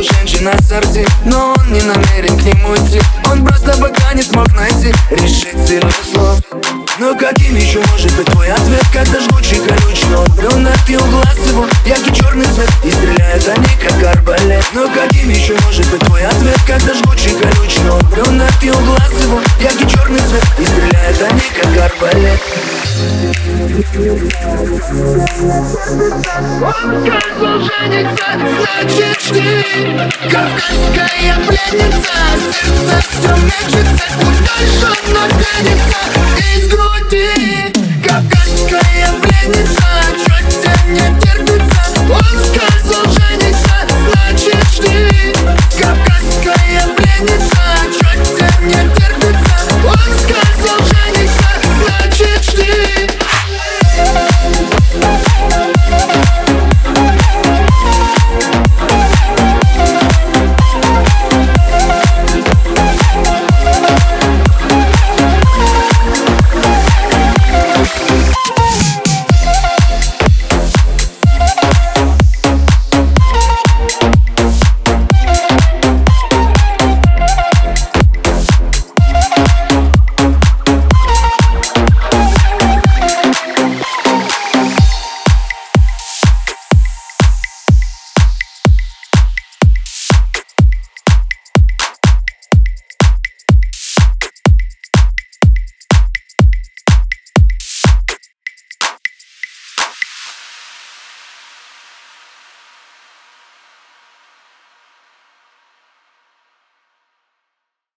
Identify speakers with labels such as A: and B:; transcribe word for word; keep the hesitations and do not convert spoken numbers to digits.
A: у женщин ассорти, но он не намерен к нему идти. Он просто пока не смог найти решительных слов. Но каким еще может быть твой ответ, когда жгучий колючий он брюнет и у глаз его яркий черный цвет, и стреляют они как арбалет. Но каким еще может быть твой ответ, когда жгучий колючий он брюнет и у глаз его яркий черный цвет, и стреляют они как арбалет.
B: Он сказал жениться, значит жди. Кавказская пленница, сердце все мечется, куда